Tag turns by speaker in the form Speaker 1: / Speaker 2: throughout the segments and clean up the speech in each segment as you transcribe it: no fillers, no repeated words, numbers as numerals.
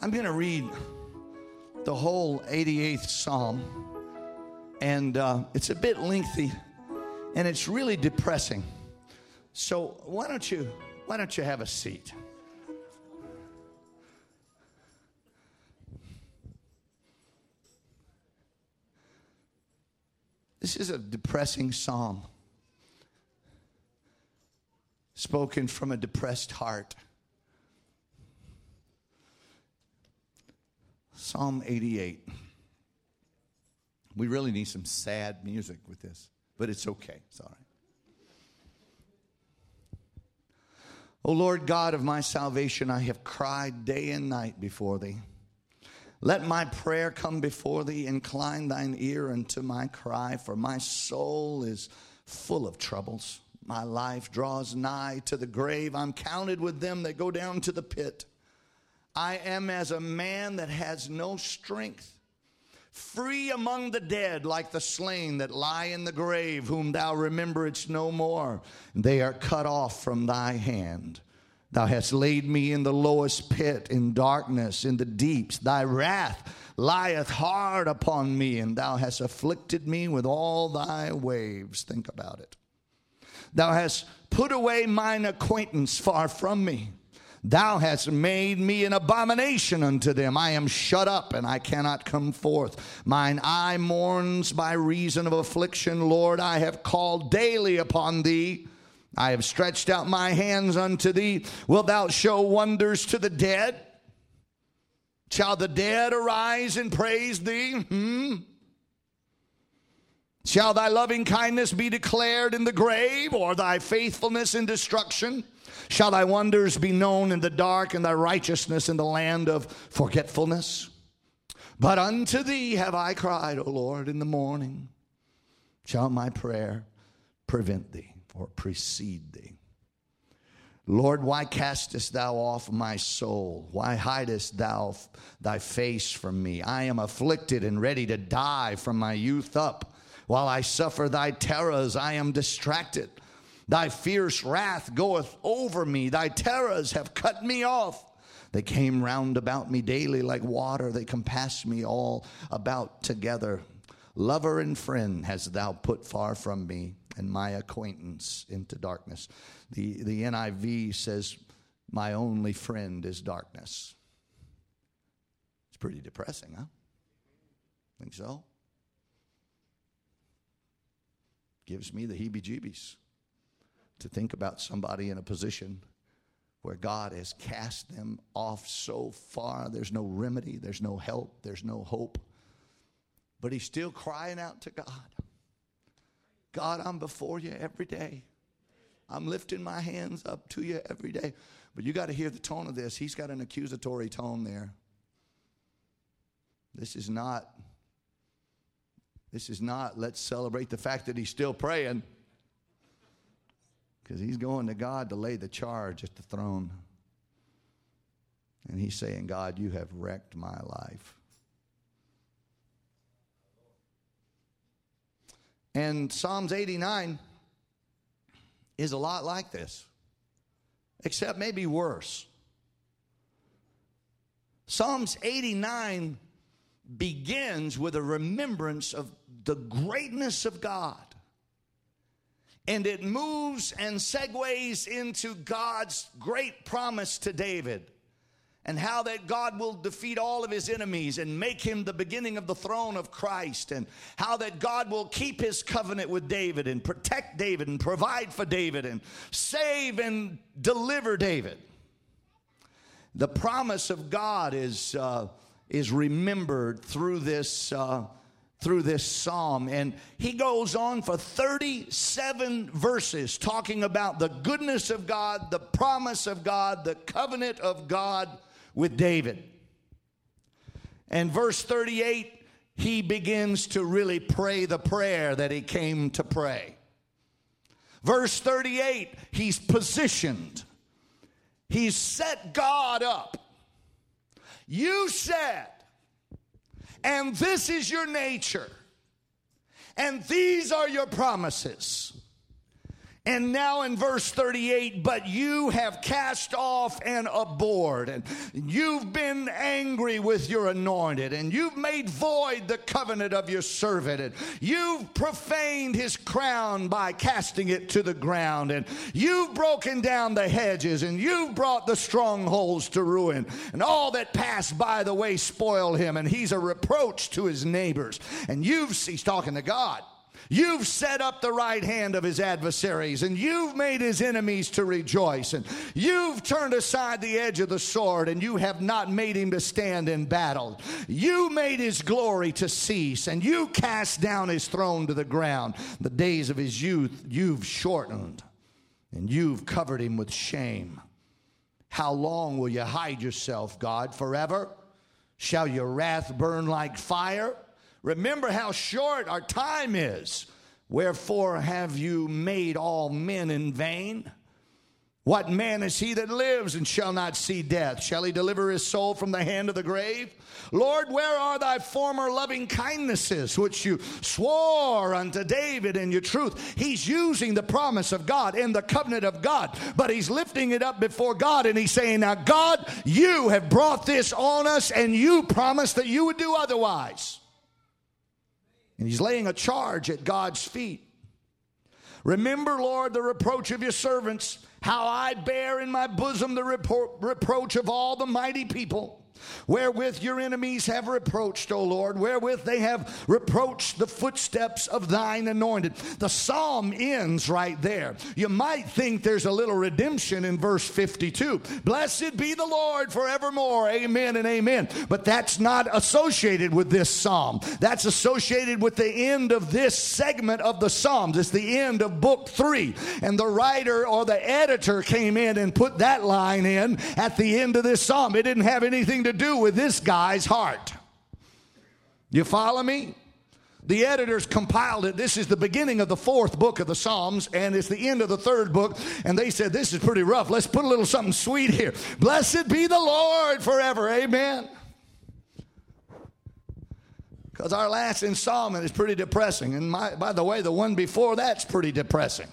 Speaker 1: I'm going to read the whole 88th Psalm, and it's a bit lengthy, and it's really depressing. So why don't you have a seat? This is a depressing psalm, spoken from a depressed heart. Psalm 88. We really need some sad music with this, but it's okay. It's all right. O Lord God of my salvation, I have cried day and night before thee. Let my prayer come before thee. Incline thine ear unto my cry, for my soul is full of troubles. My life draws nigh to the grave. I'm counted with them that go down to the pit. I am as a man that has no strength, free among the dead, like the slain that lie in the grave, whom thou rememberedst no more. They are cut off from thy hand. Thou hast laid me in the lowest pit, in darkness, in the deeps. Thy wrath lieth hard upon me, and thou hast afflicted me with all thy waves. Think about it. Thou hast put away mine acquaintance far from me. Thou hast made me an abomination unto them. I am shut up, and I cannot come forth. Mine eye mourns by reason of affliction. Lord, I have called daily upon thee. I have stretched out my hands unto thee. Wilt thou show wonders to the dead? Shall the dead arise and praise thee? Shall thy loving kindness be declared in the grave, or thy faithfulness in destruction? Shall thy wonders be known in the dark, and thy righteousness in the land of forgetfulness? But unto thee have I cried, O Lord, in the morning. Shall my prayer prevent thee, or precede thee? Lord, why castest thou off my soul? Why hidest thou thy face from me? I am afflicted and ready to die from my youth up. While I suffer thy terrors, I am distracted. Thy fierce wrath goeth over me. Thy terrors have cut me off. They came round about me daily like water. They compassed me all about together. Lover and friend hast thou put far from me, and my acquaintance into darkness. The NIV says, my only friend is darkness. It's pretty depressing, huh? Think so? Gives me the heebie-jeebies to think about somebody in a position where God has cast them off so far. There's no remedy, there's no help, there's no hope. But he's still crying out to God. God, I'm before you every day. I'm lifting my hands up to you every day. But you got to hear the tone of this. He's got an accusatory tone there. This is not, let's celebrate the fact that he's still praying. Because he's going to God to lay the charge at the throne. And he's saying, God, you have wrecked my life. And Psalms 89 is a lot like this, except maybe worse. Psalms 89 begins with a remembrance of the greatness of God. And it moves and segues into God's great promise to David, and how that God will defeat all of his enemies and make him the beginning of the throne of Christ, and how that God will keep his covenant with David and protect David and provide for David and save and deliver David. The promise of God is remembered through this psalm, and he goes on for 37 verses talking about the goodness of God, the promise of God, the covenant of God with David. And verse 38, he begins to really pray the prayer that he came to pray. Verse 38, he's positioned. He's set God up. You said, and this is your nature, and these are your promises. And now in verse 38, but you have cast off and abhorred, and you've been angry with your anointed, and you've made void the covenant of your servant, and you've profaned his crown by casting it to the ground, and you've broken down the hedges, and you've brought the strongholds to ruin, and all that pass by the way spoil him, and he's a reproach to his neighbors. And he's talking to God. You've set up the right hand of his adversaries, and you've made his enemies to rejoice, and you've turned aside the edge of the sword, and you have not made him to stand in battle. You made his glory to cease, and you cast down his throne to the ground. The days of his youth you've shortened, and you've covered him with shame. How long will you hide yourself, God? Forever? Shall your wrath burn like fire? Remember how short our time is. Wherefore have you made all men in vain? What man is he that lives and shall not see death? Shall he deliver his soul from the hand of the grave? Lord, where are thy former loving kindnesses, which you swore unto David in your truth? He's using the promise of God in the covenant of God, but he's lifting it up before God, and he's saying, now God, you have brought this on us, and you promised that you would do otherwise. And he's laying a charge at God's feet. Remember, Lord, the reproach of your servants, how I bear in my bosom the reproach of all the mighty people, wherewith your enemies have reproached, O Lord, wherewith they have reproached the footsteps of thine anointed. The psalm ends right there. You might think there's a little redemption in verse 52. Blessed be the Lord forevermore. Amen and amen. But that's not associated with this psalm. That's associated with the end of this segment of the Psalms. It's the end of book 3. And the writer or the editor came in and put that line in at the end of this psalm. It didn't have anything to do with this guy's heart. You follow me? The editors compiled it. This is the beginning of the 4th book of the Psalms, and it's the end of the 3rd book, and they said this is pretty rough. Let's put a little something sweet here. Blessed be the Lord forever. Amen. Because our last installment is pretty depressing, and by the way, the one before that's pretty depressing.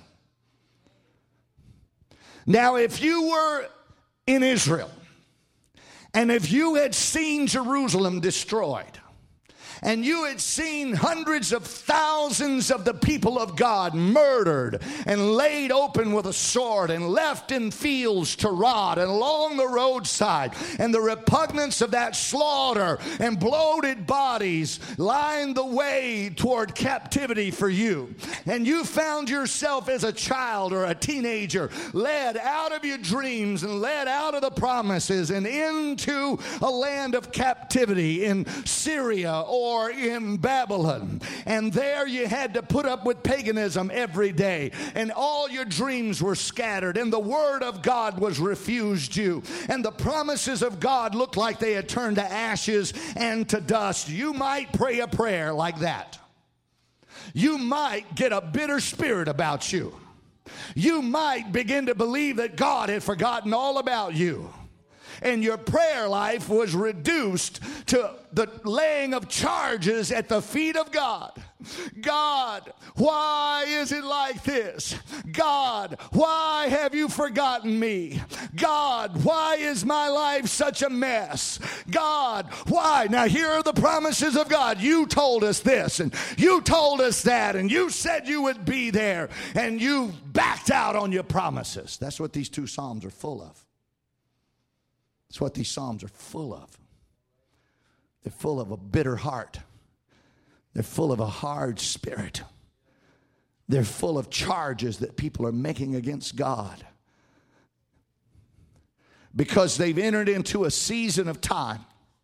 Speaker 1: Now, if you were in Israel, and if you had seen Jerusalem destroyed, and you had seen hundreds of thousands of the people of God murdered and laid open with a sword and left in fields to rot and along the roadside, and the repugnance of that slaughter and bloated bodies lined the way toward captivity for you, and you found yourself as a child or a teenager led out of your dreams and led out of the promises and into a land of captivity in Syria or in Babylon, and there you had to put up with paganism every day, and all your dreams were scattered, and the word of God was refused you, and the promises of God looked like they had turned to ashes and to dust. You might pray a prayer like that. You might get a bitter spirit about you. You might begin to believe that God had forgotten all about you. And your prayer life was reduced to the laying of charges at the feet of God. God, why is it like this? God, why have you forgotten me? God, why is my life such a mess? God, why? Now here are the promises of God. You told us this, and you told us that, and you said you would be there, and you backed out on your promises. That's what these 2 Psalms are full of. That's what these Psalms are full of. They're full of a bitter heart. They're full of a hard spirit. They're full of charges that people are making against God, because they've entered into a season of time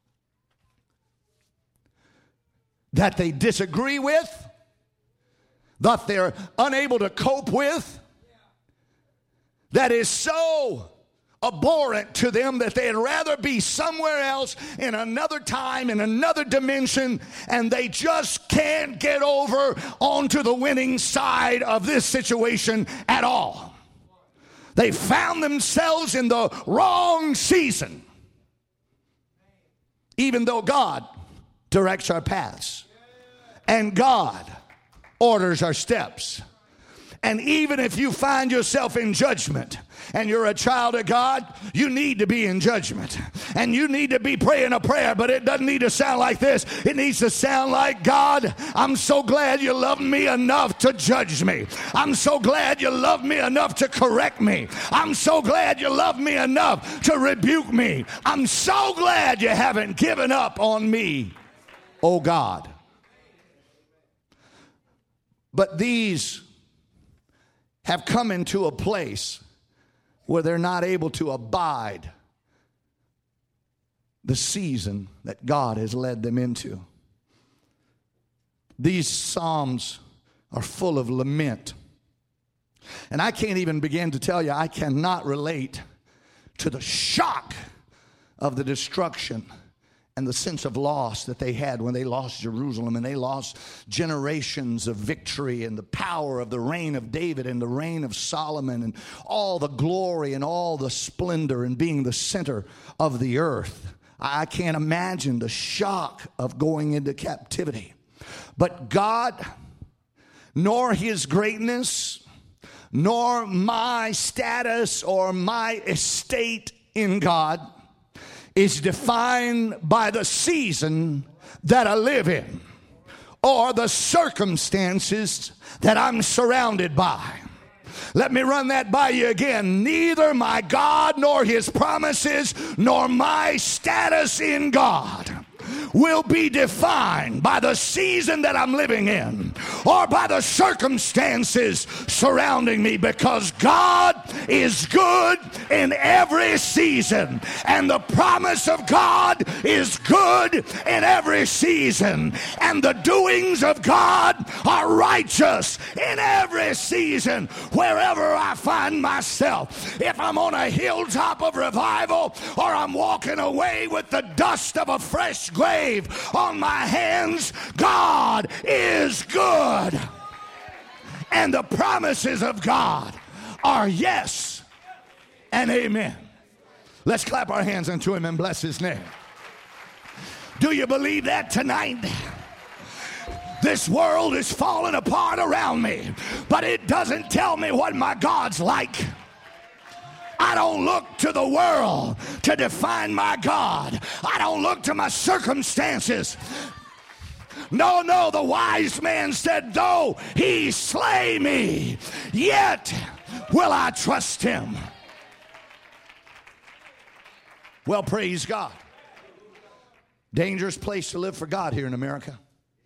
Speaker 1: that they disagree with, that they're unable to cope with, that is so abhorrent to them that they'd rather be somewhere else in another time, in another dimension, and they just can't get over onto the winning side of this situation at all. They found themselves in the wrong season, even though God directs our paths and God orders our steps. And even if you find yourself in judgment and you're a child of God, you need to be in judgment. And you need to be praying a prayer, but it doesn't need to sound like this. It needs to sound like, God, I'm so glad you love me enough to judge me. I'm so glad you love me enough to correct me. I'm so glad you love me enough to rebuke me. I'm so glad you haven't given up on me, oh God. But these have come into a place where they're not able to abide the season that God has led them into. These Psalms are full of lament. And I can't even begin to tell you, I cannot relate to the shock of the destruction and the sense of loss that they had when they lost Jerusalem, and they lost generations of victory and the power of the reign of David and the reign of Solomon and all the glory and all the splendor and being the center of the earth. I can't imagine the shock of going into captivity. But God, nor his greatness, nor my status or my estate in God is defined by the season that I live in or the circumstances that I'm surrounded by. Let me run that by you again. Neither my God nor his promises nor my status in God will be defined by the season that I'm living in or by the circumstances surrounding me, because God is good in every season, and the promise of God is good in every season, and the doings of God are righteous in every season wherever I find myself. If I'm on a hilltop of revival or I'm walking away with the dust of a fresh grave on my hands, God is good. And the promises of God are yes and amen. Let's clap our hands unto him and bless his name. Do you believe that tonight? This world is falling apart around me, but it doesn't tell me what my God's like. I don't look to the world to define my God. I don't look to my circumstances. No, the wise man said, though he slay me, yet will I trust him. Well, praise God. Dangerous place to live for God here in America.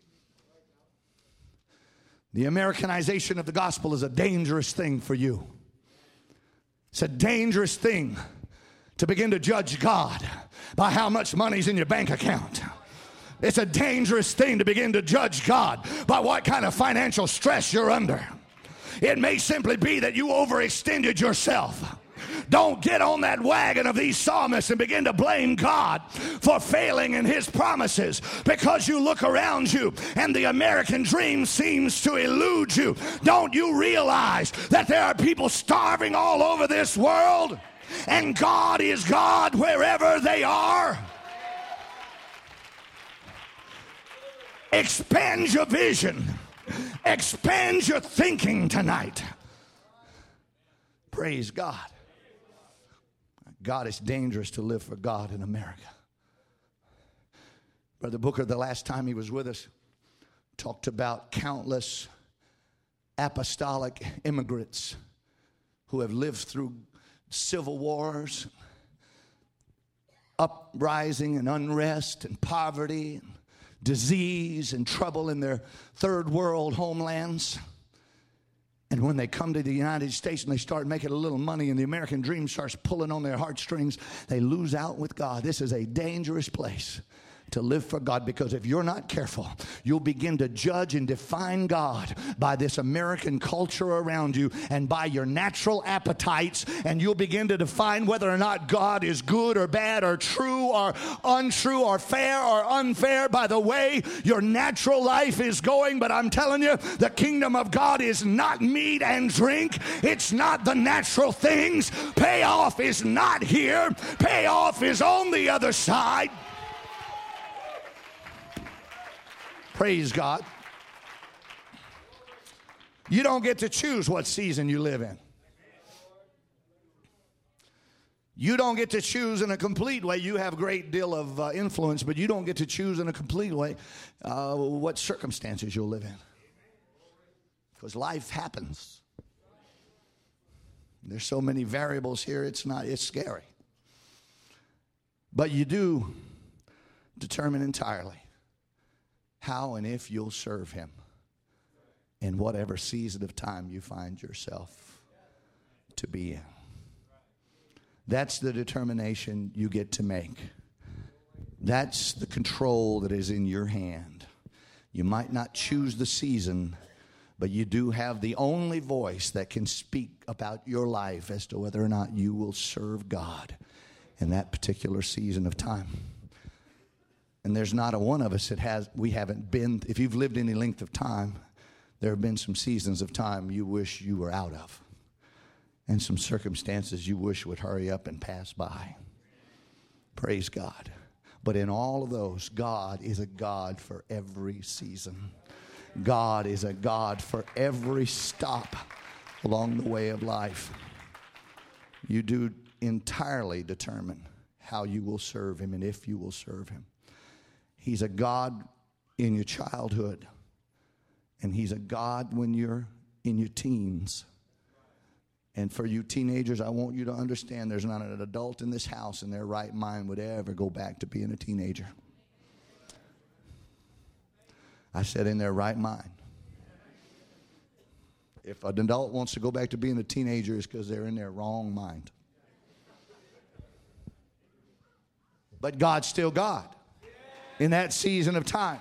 Speaker 1: The Americanization of the gospel is a dangerous thing for you. It's a dangerous thing to begin to judge God by how much money's in your bank account. It's a dangerous thing to begin to judge God by what kind of financial stress you're under. It may simply be that you overextended yourself. Don't get on that wagon of these psalmists and begin to blame God for failing in his promises because you look around you and the American dream seems to elude you. Don't you realize that there are people starving all over this world and God is God wherever they are? Expand your vision. Expand your thinking tonight. Praise God. God, it's dangerous to live for God in America. Brother Booker, the last time he was with us, talked about countless apostolic immigrants who have lived through civil wars, uprising and unrest and poverty and disease and trouble in their third world homelands. And when they come to the United States and they start making a little money and the American dream starts pulling on their heartstrings, they lose out with God. This is a dangerous place to live for God, because if you're not careful, you'll begin to judge and define God by this American culture around you and by your natural appetites, and you'll begin to define whether or not God is good or bad or true or untrue or fair or unfair by the way your natural life is going. But I'm telling you, the kingdom of God is not meat and drink. It's not the natural things. Payoff is not here. Payoff is on the other side. Praise God. You don't get to choose what season you live in. You don't get to choose in a complete way. You have a great deal of influence, but you don't get to choose in a complete way what circumstances you'll live in. Because life happens. There's so many variables here, it's scary. But you do determine entirely how and if you'll serve him in whatever season of time you find yourself to be in. That's the determination you get to make. That's the control that is in your hand. You might not choose the season, but you do have the only voice that can speak about your life as to whether or not you will serve God in that particular season of time. And there's not a one of us we haven't been, if you've lived any length of time, there have been some seasons of time you wish you were out of. And some circumstances you wish would hurry up and pass by. Praise God. But in all of those, God is a God for every season. God is a God for every stop along the way of life. You do entirely determine how you will serve him and if you will serve him. He's a God in your childhood. And he's a God when you're in your teens. And for you teenagers, I want you to understand there's not an adult in this house in their right mind would ever go back to being a teenager. I said in their right mind. If an adult wants to go back to being a teenager, it's because they're in their wrong mind. But God's still God in that season of time.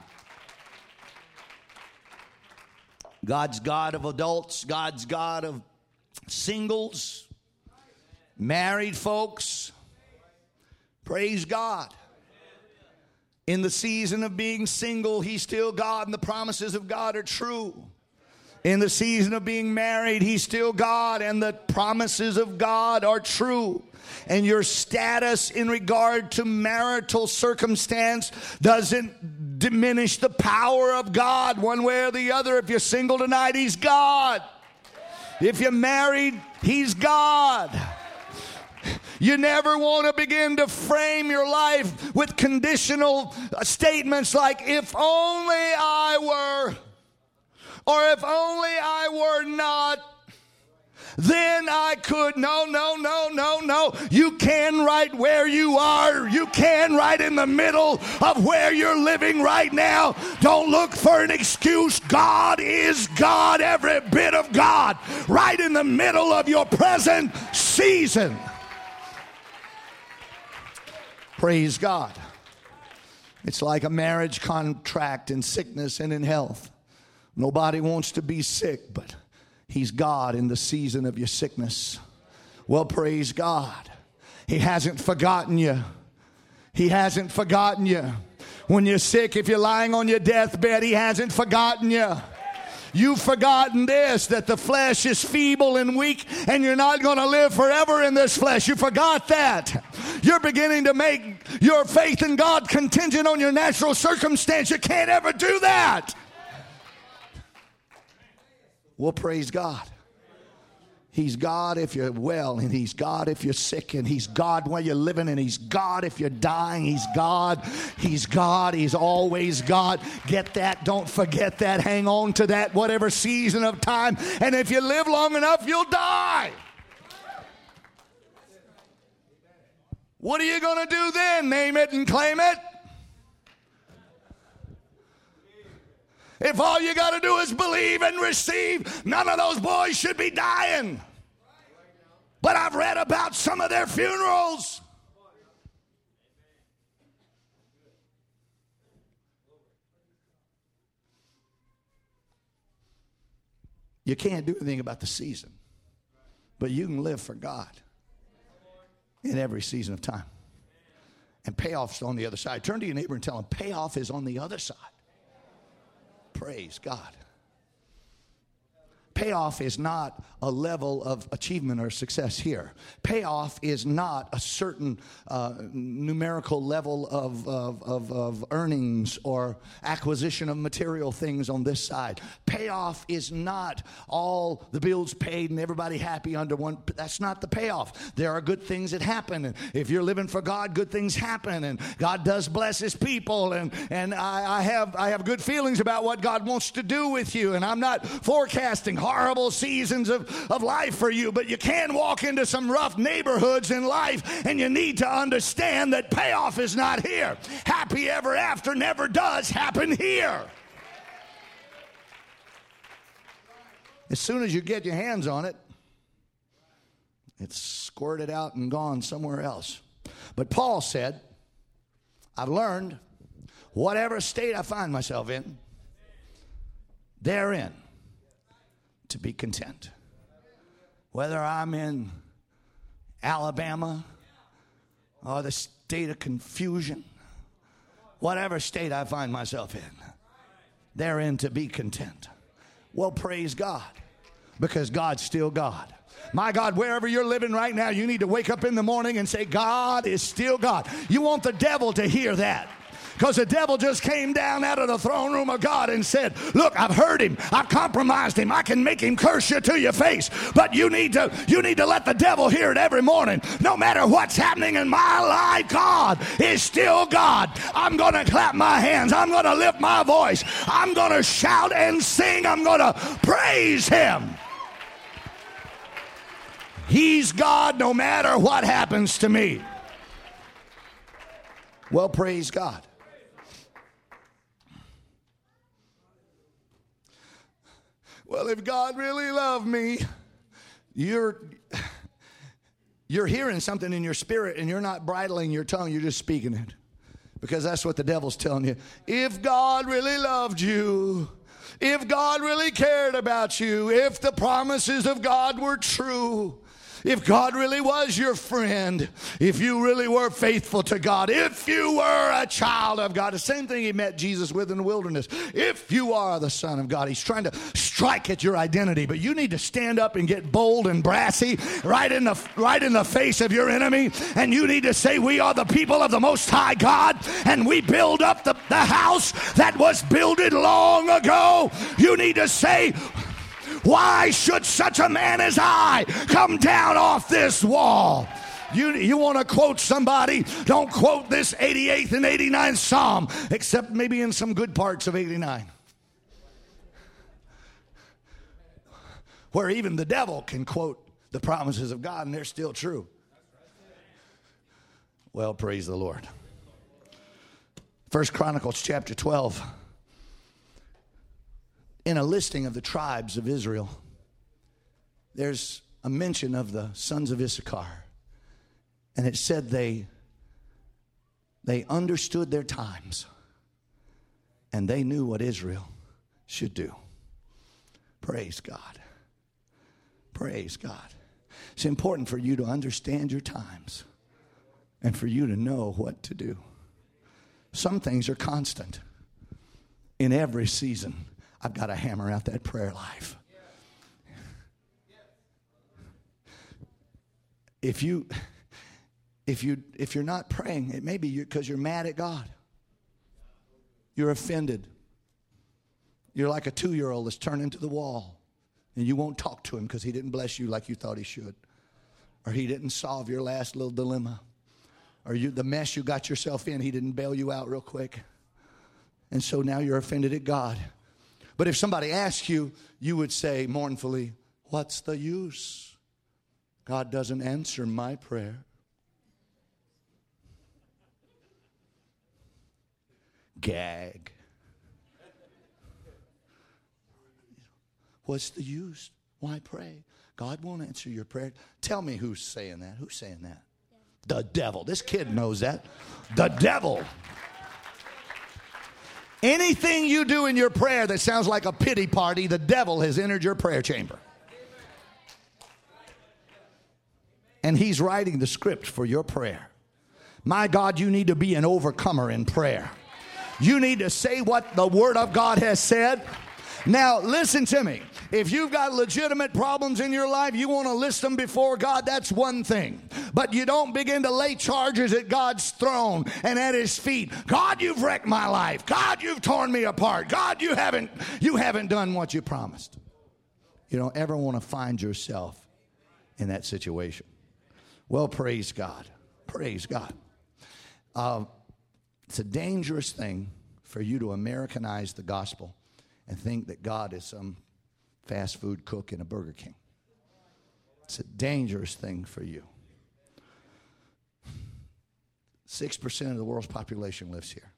Speaker 1: God's God of adults. God's God of singles, married folks. Praise God. In the season of being single, he's still God and the promises of God are true. In the season of being married, he's still God and the promises of God are true. And your status in regard to marital circumstance doesn't diminish the power of God one way or the other. If you're single tonight, he's God. If you're married, he's God. You never want to begin to frame your life with conditional statements like, if only I were, or if only I were not, then I could. No. You can right where you are. You can right in the middle of where you're living right now. Don't look for an excuse. God is God, every bit of God, right in the middle of your present season. Praise God. It's like a marriage contract in sickness and in health. Nobody wants to be sick, but he's God in the season of your sickness. Well, praise God. He hasn't forgotten you. He hasn't forgotten you. When you're sick, if you're lying on your deathbed, he hasn't forgotten you. You've forgotten this, that the flesh is feeble and weak, and you're not going to live forever in this flesh. You forgot that. You're beginning to make your faith in God contingent on your natural circumstance. You can't ever do that. Well, praise God. He's God if you're well, and he's God if you're sick, and he's God while you're living, and he's God if you're dying. He's God. He's God. He's always God. Get that. Don't forget that. Hang on to that, whatever season of time. And if you live long enough, you'll die. What are you going to do then? Name it and claim it? If all you got to do is believe and receive, none of those boys should be dying. But I've read about some of their funerals. You can't do anything about the season, but you can live for God in every season of time. And payoff's on the other side. Turn to your neighbor and tell him, payoff is on the other side. Praise God. Payoff is not a level of achievement or success here. Payoff is not a certain numerical level of earnings or acquisition of material things on this side. Payoff is not all the bills paid and everybody happy under one. That's not the payoff. There are good things that happen. And if you're living for God, good things happen. And God does bless his people. And I have good feelings about what God wants to do with you. And I'm not forecasting horrible seasons of life for you, but you can walk into some rough neighborhoods in life, and you need to understand that payoff is not here. Happy ever after never does happen here. As soon as you get your hands on it, it's squirted out and gone somewhere else. But Paul said, I've learned whatever state I find myself in, therein to be content. Whether I'm in Alabama or the state of confusion, whatever state I find myself in, therein to be content. Well, praise God, because God's still God. My God, wherever you're living right now, you need to wake up in the morning and say, God is still God. You want the devil to hear that. Because the devil just came down out of the throne room of God and said, look, I've heard him. I've compromised him. I can make him curse you to your face. But you need to let the devil hear it every morning. No matter what's happening in my life, God is still God. I'm going to clap my hands. I'm going to lift my voice. I'm going to shout and sing. I'm going to praise him. He's God no matter what happens to me. Well, praise God. Well, if God really loved me, you're hearing something in your spirit and you're not bridling your tongue, you're just speaking it. Because that's what the devil's telling you. If God really loved you, if God really cared about you, if the promises of God were true, if God really was your friend, if you really were faithful to God, if you were a child of God, the same thing he met Jesus with in the wilderness. If you are the Son of God, he's trying to strike at your identity, but you need to stand up and get bold and brassy right in the face of your enemy, and you need to say, we are the people of the Most High God, and we build up the house that was builded long ago. You need to say, why should such a man as I come down off this wall? You want to quote somebody, don't quote this 88th and 89th Psalm, except maybe in some good parts of 89. Where even the devil can quote the promises of God and they're still true. Well, praise the Lord. 1 Chronicles chapter 12. In a listing of the tribes of Israel, there's a mention of the sons of Issachar. And it said they understood their times and they knew what Israel should do. Praise God. Praise God. It's important for you to understand your times and for you to know what to do. Some things are constant in every season. I've got to hammer out that prayer life. If you're not praying, it may be because you're mad at God. You're offended. You're like a 2-year-old that's turned into the wall, and you won't talk to him because he didn't bless you like you thought he should, or he didn't solve your last little dilemma, or the mess you got yourself in, he didn't bail you out real quick, and so now you're offended at God. But if somebody asks you, you would say mournfully, what's the use? God doesn't answer my prayer. Gag. What's the use? Why pray? God won't answer your prayer. Tell me who's saying that. Who's saying that? The devil. This kid knows that. The devil. Anything you do in your prayer that sounds like a pity party, the devil has entered your prayer chamber. And he's writing the script for your prayer. My God, you need to be an overcomer in prayer. You need to say what the Word of God has said. Now, listen to me. If you've got legitimate problems in your life, you want to list them before God, that's one thing. But you don't begin to lay charges at God's throne and at his feet. God, you've wrecked my life. God, you've torn me apart. God, you haven't done what you promised. You don't ever want to find yourself in that situation. Well, praise God. Praise God. It's a dangerous thing for you to Americanize the gospel and think that God is some fast food cook in a Burger King. It's a dangerous thing for you. 6% of the world's population lives here.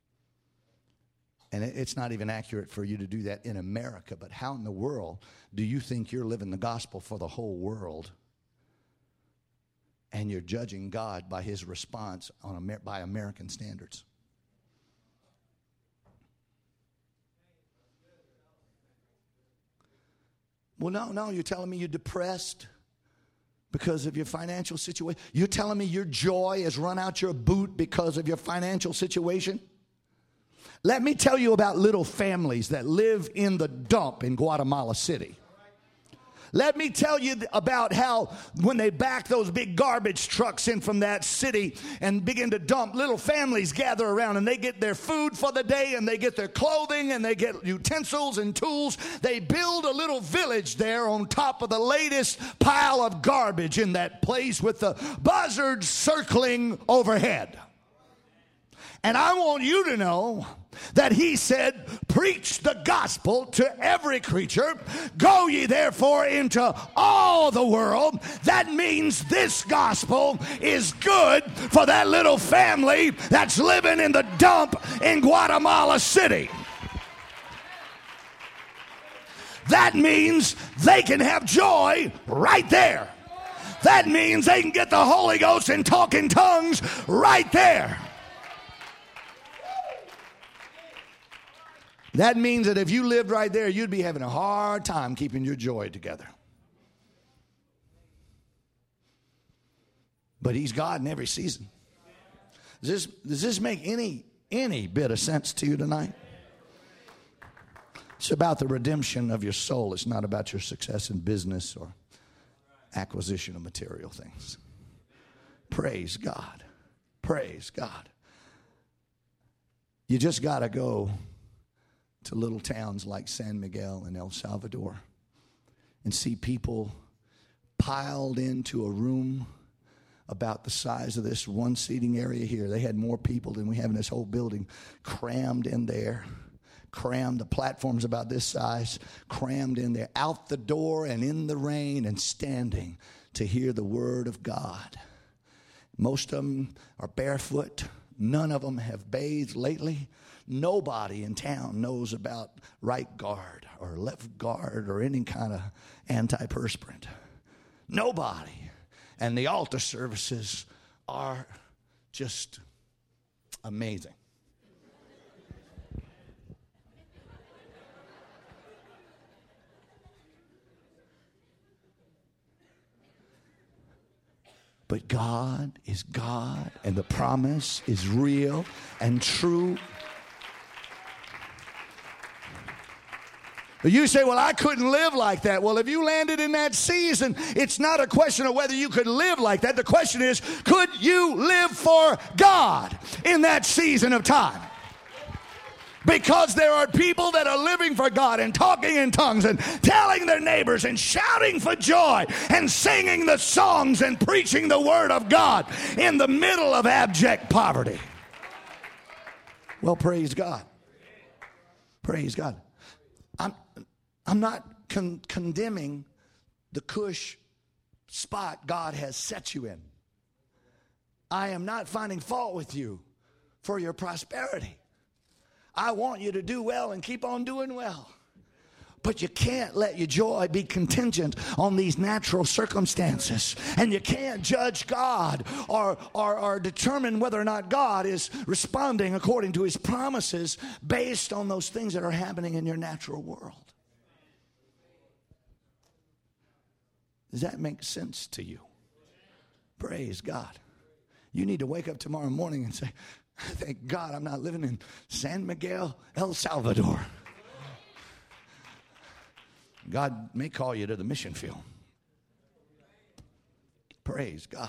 Speaker 1: And it's not even accurate for you to do that in America, but how in the world do you think you're living the gospel for the whole world and you're judging God by his response by American standards? Well, no, you're telling me you're depressed because of your financial situation? You're telling me your joy has run out your boot because of your financial situation? Let me tell you about little families that live in the dump in Guatemala City. Let me tell you about how when they back those big garbage trucks in from that city and begin to dump, little families gather around and they get their food for the day and they get their clothing and they get utensils and tools. They build a little village there on top of the latest pile of garbage in that place with the buzzards circling overhead. And I want you to know that he said, preach the gospel to every creature. Go ye therefore into all the world. That means this gospel is good for that little family that's living in the dump in Guatemala City. That means they can have joy right there. That means they can get the Holy Ghost and talk in tongues right there. That means that if you lived right there, you'd be having a hard time keeping your joy together. But he's God in every season. Does this make any bit of sense to you tonight? It's about the redemption of your soul. It's not about your success in business or acquisition of material things. Praise God. Praise God. You just got to go to little towns like San Miguel and El Salvador and see people piled into a room about the size of this one seating area here. They had more people than we have in this whole building crammed in there. Crammed, the platform's about this size, crammed in there, out the door and in the rain and standing to hear the word of God. Most of them are barefoot. None of them have bathed lately. Nobody in town knows about right guard or left guard or any kind of antiperspirant. Nobody. And the altar services are just amazing. But God is God, and the promise is real and true. You say, well, I couldn't live like that. Well, if you landed in that season, it's not a question of whether you could live like that. The question is, could you live for God in that season of time? Because there are people that are living for God and talking in tongues and telling their neighbors and shouting for joy and singing the songs and preaching the word of God in the middle of abject poverty. Well, praise God. Praise God. I'm not condemning the cush spot God has set you in. I am not finding fault with you for your prosperity. I want you to do well and keep on doing well. But you can't let your joy be contingent on these natural circumstances. And you can't judge God or determine whether or not God is responding according to his promises based on those things that are happening in your natural world. Does that make sense to you? Praise God. You need to wake up tomorrow morning and say, thank God I'm not living in San Miguel, El Salvador. God may call you to the mission field. Praise God.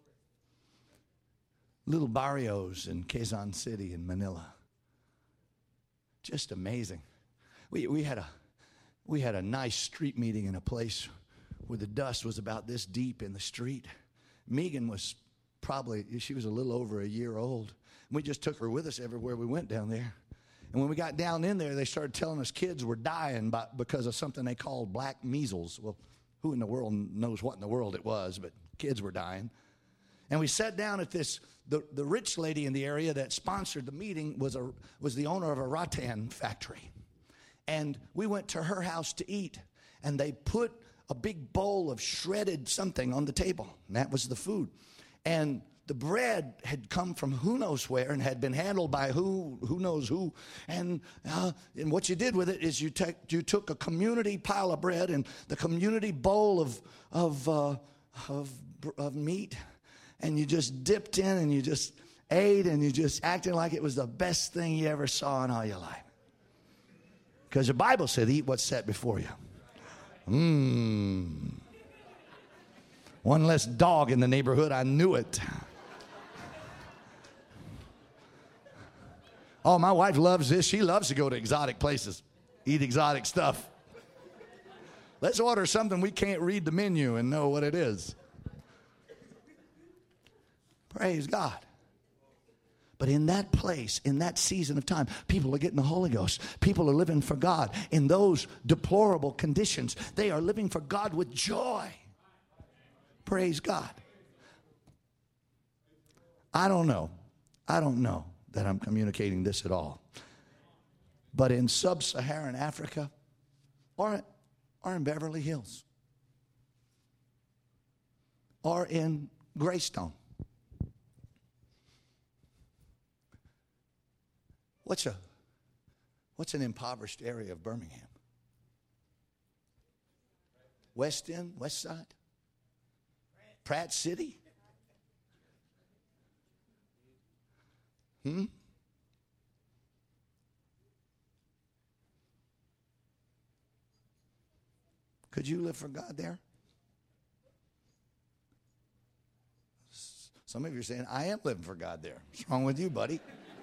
Speaker 1: Little barrios in Quezon City in Manila. Just amazing. We had a nice street meeting in a place where the dust was about this deep in the street. Megan was she was a little over a year old. We just took her with us everywhere we went down there. And when we got down in there, they started telling us kids were dying because of something they called black measles. Well, who in the world knows what in the world it was, but kids were dying. And we sat down at this, the rich lady in the area that sponsored the meeting was the owner of a rattan factory. And we went to her house to eat, and they put a big bowl of shredded something on the table, and that was the food. And the bread had come from who knows where and had been handled by who knows who. And what you did with it is you took a community pile of bread and the community bowl of meat, and you just dipped in and you just ate and you just acted like it was the best thing you ever saw in all your life. Because the Bible said, eat what's set before you. One less dog in the neighborhood, I knew it. Oh, my wife loves this. She loves to go to exotic places, eat exotic stuff. Let's order something we can't read the menu and know what it is. Praise God. But in that place, in that season of time, people are getting the Holy Ghost. People are living for God. In those deplorable conditions, they are living for God with joy. Praise God. I don't know that I'm communicating this at all. But in sub-Saharan Africa or in Beverly Hills or in Greystone, what's an impoverished area of Birmingham? West End, West Side? Pratt City? Could you live for God there? Some of you are saying, I am living for God there. What's wrong with you, buddy?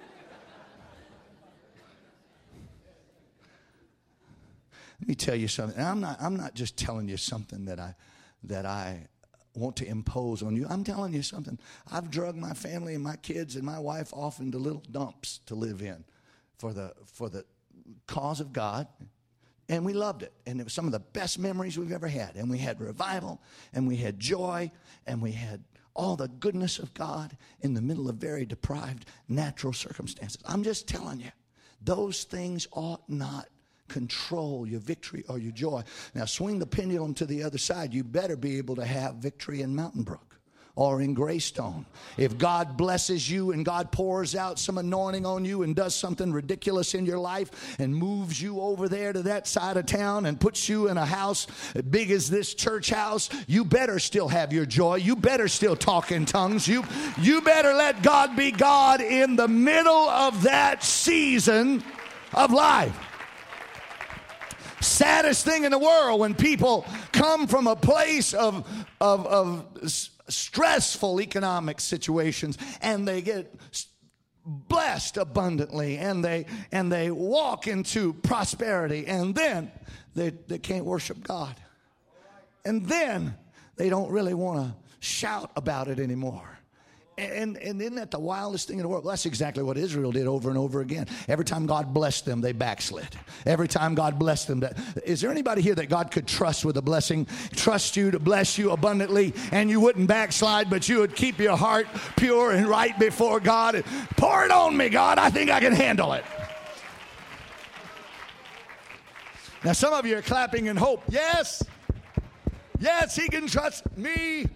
Speaker 1: Let me tell you something. And I'm not just telling you something that I want to impose on you. I'm telling you something. I've drugged my family and my kids and my wife off into little dumps to live in for the cause of God. And we loved it. And it was some of the best memories we've ever had. And we had revival, and we had joy, and we had all the goodness of God in the middle of very deprived natural circumstances. I'm just telling you, those things ought not control your victory or your joy. Now swing the pendulum to the other side. You better be able to have victory in Mountain Brook or in Greystone. If God blesses you and God pours out some anointing on you and does something ridiculous in your life and moves you over there to that side of town and puts you in a house as big as this church house, you better still have your joy. You better still talk in tongues. You better let God be God in the middle of that season of life. Saddest thing in the world when people come from a place of stressful economic situations and they get blessed abundantly and they walk into prosperity, and then they can't worship God, and then they don't really want to shout about it anymore. And isn't that the wildest thing in the world? Well, that's exactly what Israel did over and over again. Every time God blessed them, they backslid. Every time God blessed them. Is there anybody here that God could trust with a blessing? Trust you to bless you abundantly, and you wouldn't backslide, but you would keep your heart pure and right before God. Pour it on me, God. I think I can handle it. Now, some of you are clapping in hope. Yes. Yes, he can trust me.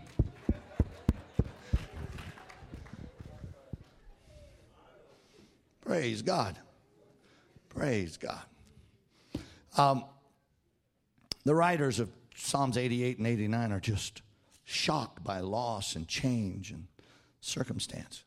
Speaker 1: Praise God. Praise God. The writers of Psalms 88 and 89 are just shocked by loss and change and circumstance.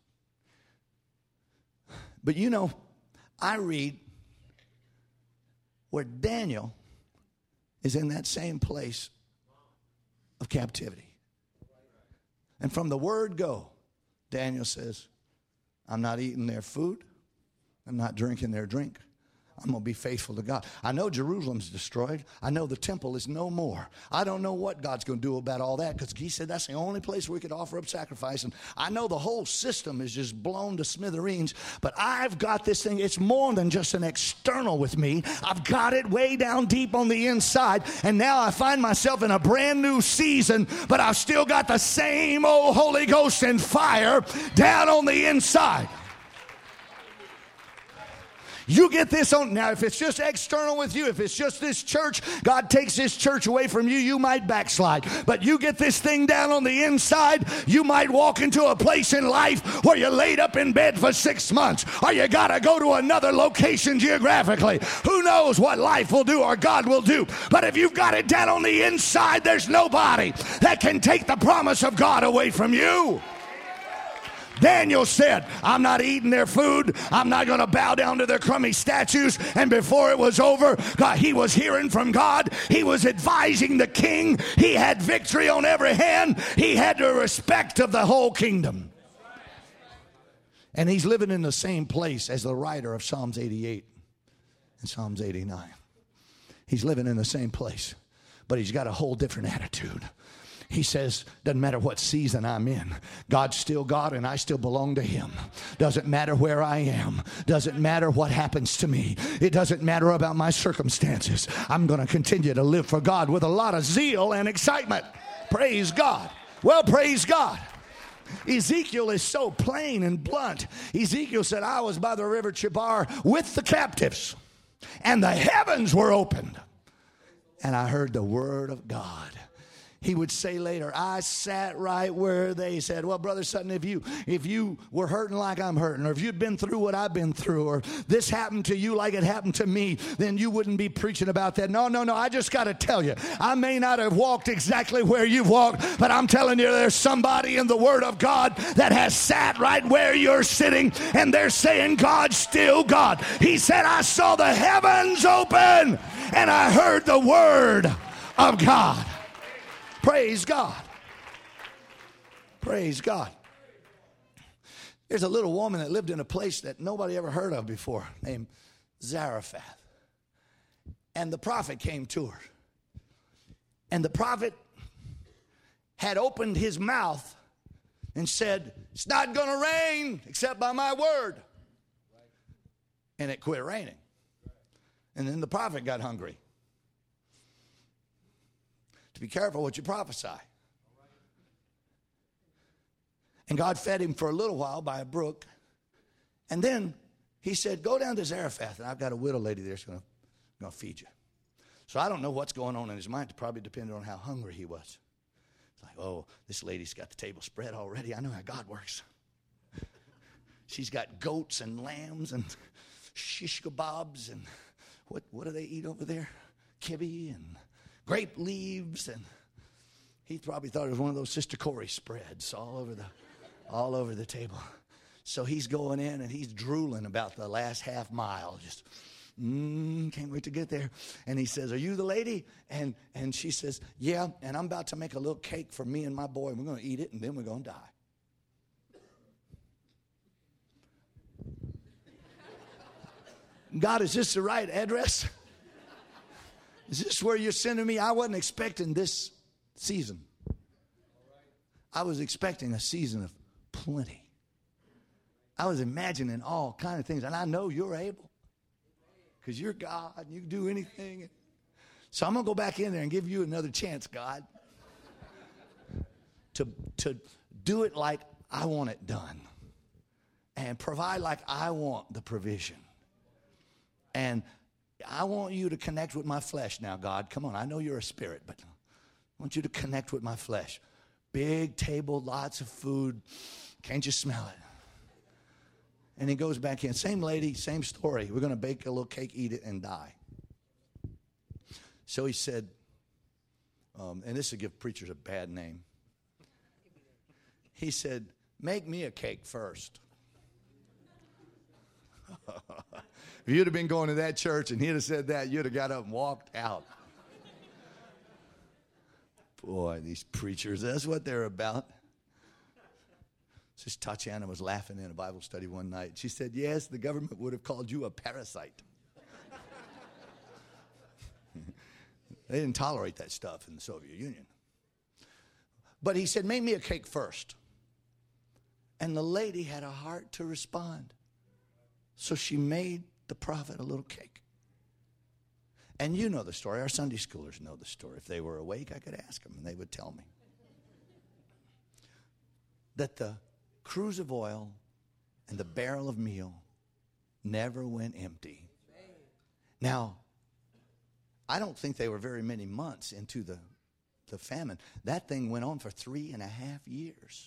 Speaker 1: But you know, I read where Daniel is in that same place of captivity. And from the word go, Daniel says, I'm not eating their food. I'm not drinking their drink. I'm going to be faithful to God. I know Jerusalem's destroyed. I know the temple is no more. I don't know what God's going to do about all that, because he said that's the only place where we could offer up sacrifice. And I know the whole system is just blown to smithereens, but I've got this thing. It's more than just an external with me. I've got it way down deep on the inside, and now I find myself in a brand new season, but I've still got the same old Holy Ghost and fire down on the inside. You get this on. Now, if it's just external with you, if it's just this church, God takes this church away from you, you might backslide. But you get this thing down on the inside, you might walk into a place in life where you're laid up in bed for 6 months, or you got to go to another location geographically. Who knows what life will do or God will do. But if you've got it down on the inside, there's nobody that can take the promise of God away from you. Daniel said, I'm not eating their food. I'm not going to bow down to their crummy statues. And before it was over, God, he was hearing from God. He was advising the king. He had victory on every hand. He had the respect of the whole kingdom. And he's living in the same place as the writer of Psalms 88 and Psalms 89. He's living in the same place, but he's got a whole different attitude. He says, doesn't matter what season I'm in. God's still God and I still belong to him. Doesn't matter where I am. Doesn't matter what happens to me. It doesn't matter about my circumstances. I'm going to continue to live for God with a lot of zeal and excitement. Praise God. Well, praise God. Ezekiel is so plain and blunt. Ezekiel said, I was by the river Chebar with the captives, and the heavens were opened, and I heard the word of God. He would say later, I sat right where they said, well, Brother Sutton, if you were hurting like I'm hurting, or if you'd been through what I've been through, or this happened to you like it happened to me, then you wouldn't be preaching about that. No, I just got to tell you, I may not have walked exactly where you've walked, but I'm telling you, there's somebody in the Word of God that has sat right where you're sitting, and they're saying, God's still God. He said, I saw the heavens open, and I heard the Word of God. Praise God. Praise God. There's a little woman that lived in a place that nobody ever heard of before, named Zarephath. And the prophet came to her. And the prophet had opened his mouth and said, it's not going to rain except by my word. And it quit raining. And then the prophet got hungry. To be careful what you prophesy. And God fed him for a little while by a brook. And then he said, go down to Zarephath, and I've got a widow lady there that's going to feed you. So I don't know what's going on in his mind. It probably depended on how hungry he was. It's like, oh, this lady's got the table spread already. I know how God works. She's got goats and lambs and shish kebabs and what do they eat over there? Kibbe and grape leaves, and he probably thought it was one of those Sister Corey spreads all over the table. So he's going in and he's drooling about the last half mile, just can't wait to get there. And he says, are you the lady? And she says, yeah, and I'm about to make a little cake for me and my boy, and we're going to eat it, and then we're going to die. God, is this the right address? Is this where you're sending me? I wasn't expecting this season. I was expecting a season of plenty. I was imagining all kinds of things. And I know you're able. Because you're God. And you can do anything. So I'm going to go back in there and give you another chance, God. To do it like I want it done. And provide like I want the provision. And I want you to connect with my flesh now, God. Come on, I know you're a spirit, but I want you to connect with my flesh. Big table, lots of food. Can't you smell it? And he goes back in. Same lady, same story. We're going to bake a little cake, eat it, and die. So he said, and this will give preachers a bad name. He said, make me a cake first. If you'd have been going to that church and he'd have said that, you'd have got up and walked out. Boy, these preachers, that's what they're about. Sister Tatiana was laughing in a Bible study one night. She said, yes, the government would have called you a parasite. They didn't tolerate that stuff in the Soviet Union. But he said, make me a cake first. And the lady had a heart to respond. So she made the prophet a little cake. And you know the story. Our Sunday schoolers know the story. If they were awake, I could ask them, and they would tell me. That the cruse of oil and the barrel of meal never went empty. Now, I don't think they were very many months into the famine. That thing went on for 3.5 years.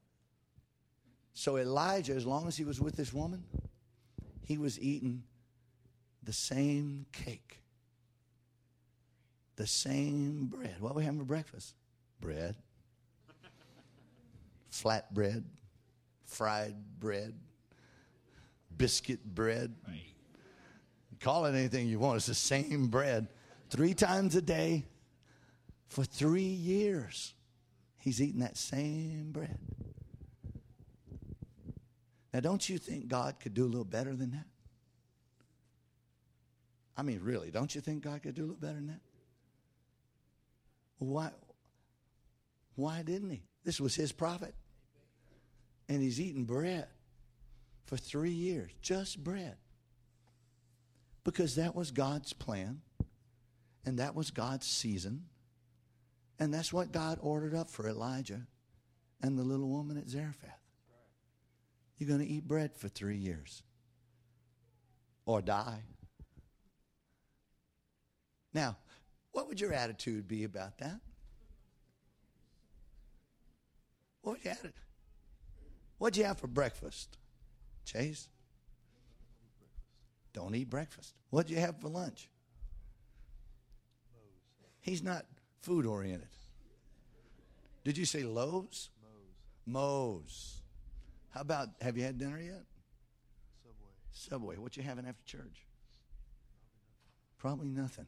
Speaker 1: So Elijah, as long as he was with this woman, he was eating the same cake, the same bread. What were we having for breakfast? Bread. Flat bread, fried bread, biscuit bread. Call it anything you want. It's the same bread. 3 times a day for 3 years. He's eating that same bread. Now, don't you think God could do a little better than that? I mean, really, don't you think God could do a little better than that? Why didn't he? This was his prophet. And he's eating bread for 3 years. Just bread. Because that was God's plan. And that was God's season. And that's what God ordered up for Elijah and the little woman at Zarephath. You're going to eat bread for 3 years. Or die. Now, what would your attitude be about that? What'd you have for breakfast? Chase? Don't eat breakfast. What'd you have for lunch? He's not food oriented. Did you say Lowe's? Moe's. How about, have you had dinner yet? Subway. What you having after church? Probably nothing.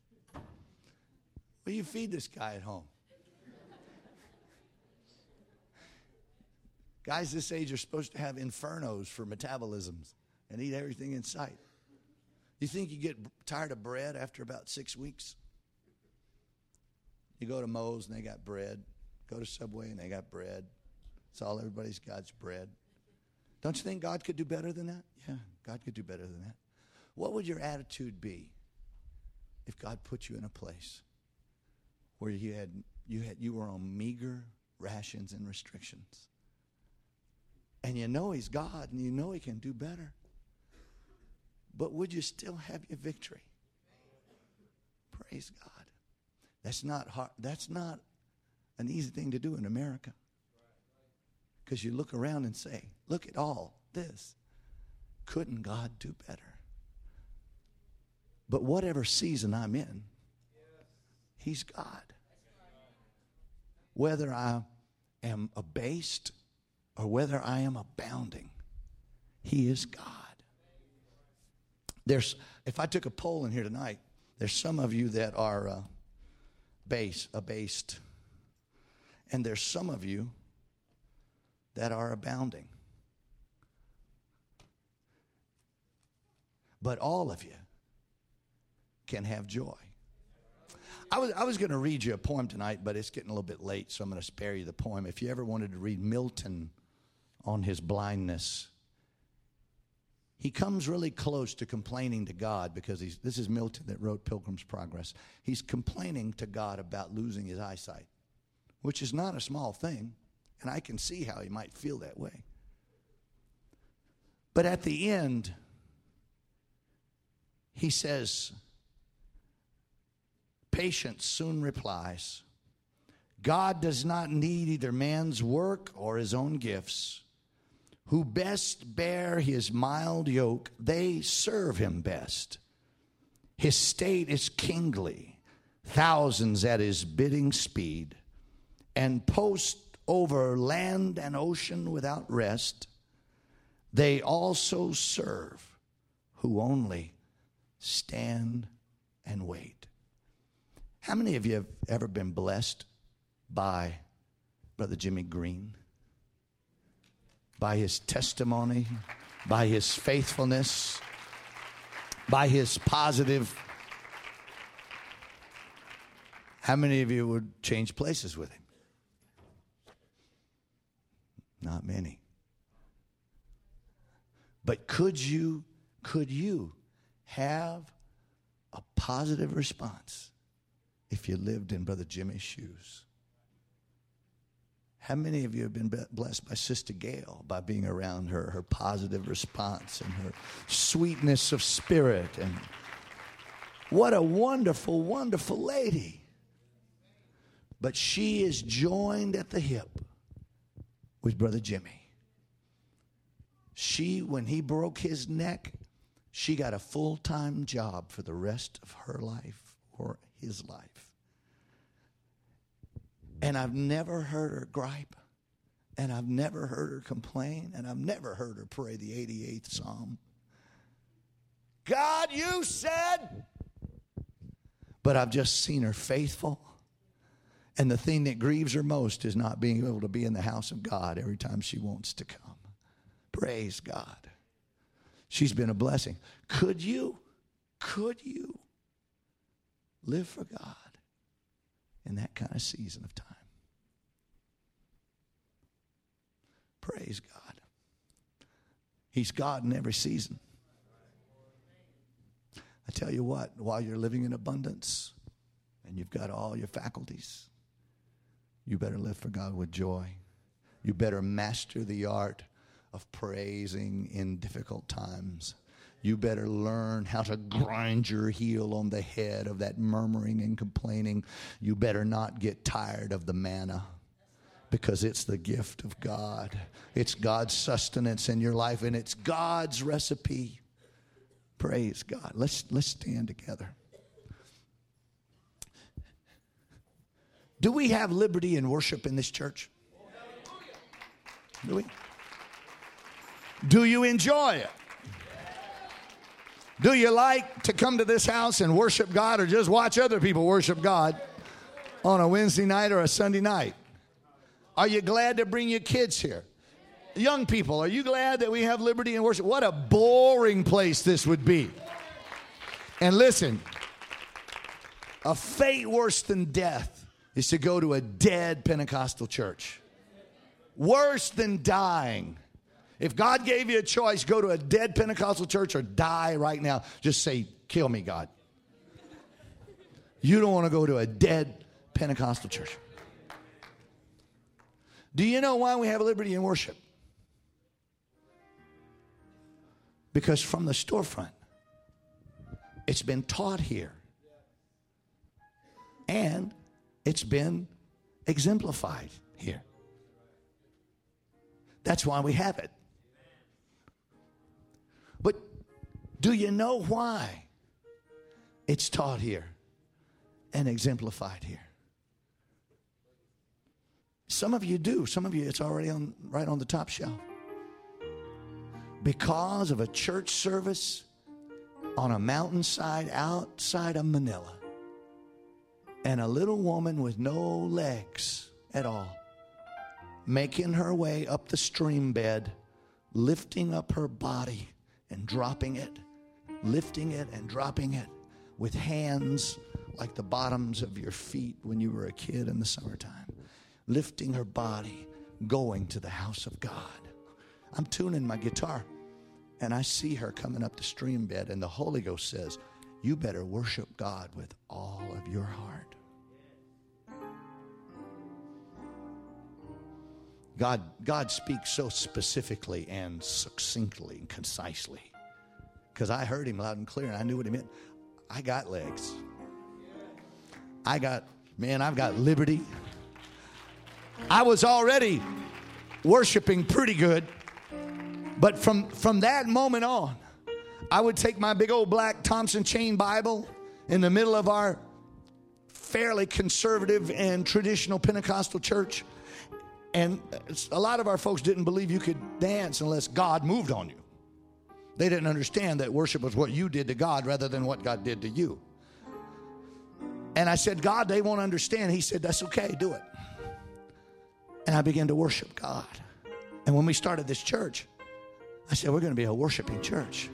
Speaker 1: Well, you feed this guy at home. Guys this age are supposed to have infernos for metabolisms and eat everything in sight. You think you get tired of bread after about 6 weeks? You go to Moe's and they got bread. Go to Subway and they got bread. It's all everybody's God's bread. Don't you think God could do better than that? Yeah, God could do better than that. What would your attitude be if God put you in a place where you were on meager rations and restrictions? And you know he's God and you know he can do better. But would you still have your victory? Praise God. That's not hard. That's not an easy thing to do in America. Because you look around and say, look at all this. Couldn't God do better? But whatever season I'm in, he's God. Whether I am abased or whether I am abounding, he is God. If I took a poll in here tonight, there's some of you that are abased. And there's some of you that are abounding. But all of you can have joy. I was going to read you a poem tonight, but it's getting a little bit late, so I'm going to spare you the poem. If you ever wanted to read Milton on his blindness, he comes really close to complaining to God because this is Milton that wrote Pilgrim's Progress. He's complaining to God about losing his eyesight, which is not a small thing, and I can see how he might feel that way. But at the end, he says, patience soon replies, God does not need either man's work or his own gifts. Who best bear his mild yoke, they serve him best. His state is kingly, thousands at his bidding speed, and post over land and ocean without rest. They also serve who only stand and wait. How many of you have ever been blessed by Brother Jimmy Green, by his testimony, by his faithfulness, by his positive. How many of you would change places with him? Not many. But could you have a positive response if you lived in Brother Jimmy's shoes? How many of you have been blessed by Sister Gail by being around her positive response and her sweetness of spirit? And what a wonderful, wonderful lady. But she is joined at the hip with Brother Jimmy. When he broke his neck, she got a full-time job for the rest of her life or his life. And I've never heard her gripe, and I've never heard her complain, and I've never heard her pray the 88th Psalm. God, you said. But I've just seen her faithful. And the thing that grieves her most is not being able to be in the house of God every time she wants to come. Praise God. She's been a blessing. Could you live for God in that kind of season of time? Praise God. He's God in every season. I tell you what, while you're living in abundance and you've got all your faculties, you better live for God with joy. You better master the art of praising in difficult times. You better learn how to grind your heel on the head of that murmuring and complaining. You better not get tired of the manna, because it's the gift of God. It's God's sustenance in your life, and it's God's recipe. Praise God. Let's stand together. Do we have liberty in worship in this church? Do we? Do you enjoy it? Do you like to come to this house and worship God, or just watch other people worship God on a Wednesday night or a Sunday night? Are you glad to bring your kids here? Young people, are you glad that we have liberty in worship? What a boring place this would be. And listen, a fate worse than death is to go to a dead Pentecostal church. Worse than dying. If God gave you a choice, go to a dead Pentecostal church or die right now. Just say, kill me, God. You don't want to go to a dead Pentecostal church. Do you know why we have liberty in worship? Because from the storefront, it's been taught here. And it's been exemplified here. That's why we have it. But do you know why it's taught here and exemplified here? Some of you do. Some of you, it's already right on the top shelf. Because of a church service on a mountainside outside of Manila, and a little woman with no legs at all, making her way up the stream bed, lifting up her body and dropping it, lifting it and dropping it with hands like the bottoms of your feet when you were a kid in the summertime, lifting her body, going to the house of God. I'm tuning my guitar, and I see her coming up the stream bed, and the Holy Ghost says, you better worship God with all of your heart. God speaks so specifically and succinctly and concisely, because I heard him loud and clear and I knew what he meant. I got legs. I've got liberty. I was already worshiping pretty good, but from that moment on, I would take my big old black Thompson Chain Bible in the middle of our fairly conservative and traditional Pentecostal church. And a lot of our folks didn't believe you could dance unless God moved on you. They didn't understand that worship was what you did to God rather than what God did to you. And I said, God, they won't understand. He said, that's okay, do it. And I began to worship God. And when we started this church, I said, we're going to be a worshiping church.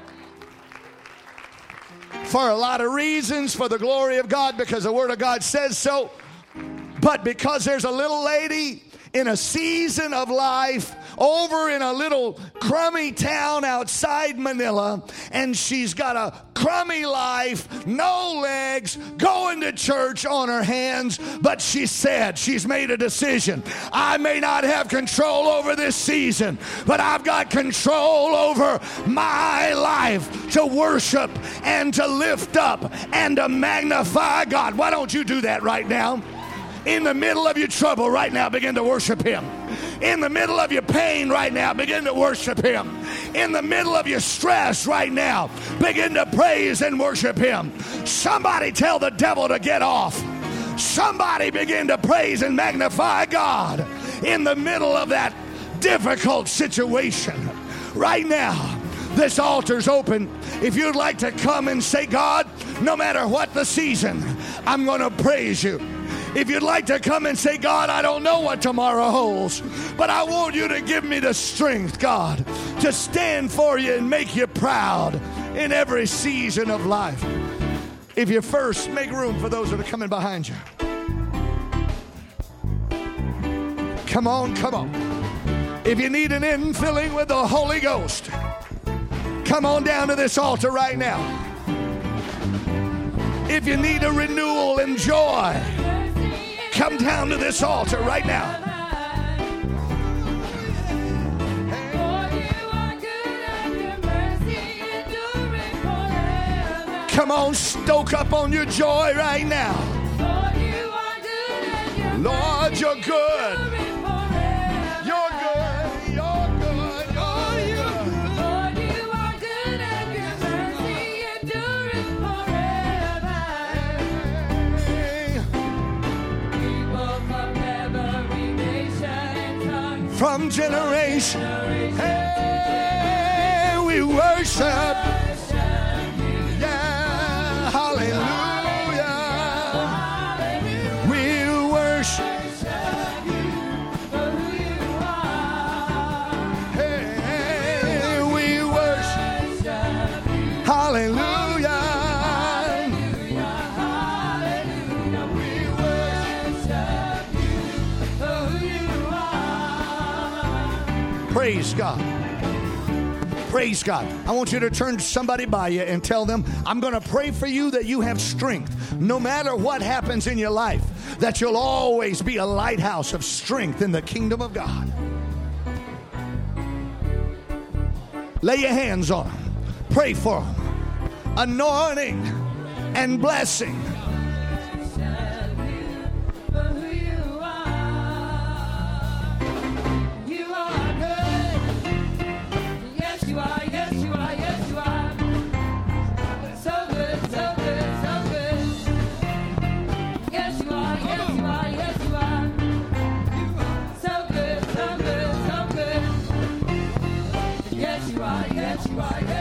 Speaker 1: For a lot of reasons, for the glory of God, because the Word of God says so. But because there's a little lady in a season of life over in a little crummy town outside Manila, and she's got a crummy life, no legs, going to church on her hands, but she said, she's made a decision. I may not have control over this season, but I've got control over my life to worship and to lift up and to magnify God. Why don't you do that right now? In the middle of your trouble right now, begin to worship Him. In the middle of your pain right now, begin to worship Him. In the middle of your stress right now, begin to praise and worship Him. Somebody tell the devil to get off. Somebody begin to praise and magnify God in the middle of that difficult situation. Right now, this altar's open. If you'd like to come and say, God, no matter what the season, I'm going to praise you. If you'd like to come and say, God, I don't know what tomorrow holds, but I want you to give me the strength, God, to stand for you and make you proud in every season of life. If you first, make room for those that are coming behind you. Come on, come on. If you need an infilling with the Holy Ghost, come on down to this altar right now. If you need a renewal and joy, come down to this altar right now. Come on, stoke up on your joy right now. Lord, you're good. You're good. You're good. You're good. Lord, you are good and your mercy endureth forever. People from every nation and tongue, from generation, hey, we worship. Yeah, hallelujah. We worship. Hallelujah. Hallelujah. Hallelujah. We worship you for who you are. Praise God. Praise God. I want you to turn to somebody by you and tell them, I'm going to pray for you that you have strength. No matter what happens in your life, that you'll always be a lighthouse of strength in the kingdom of God. Lay your hands on them. Pray for them. Anointing and blessing. You are good. Yes, you are. Yes, you are. Yes, you are. So good, so good, so good. Yes, you are. Yes, you are. Yes, you are. So good, so good, so good. Yes, you are. Yes, you are. Yes.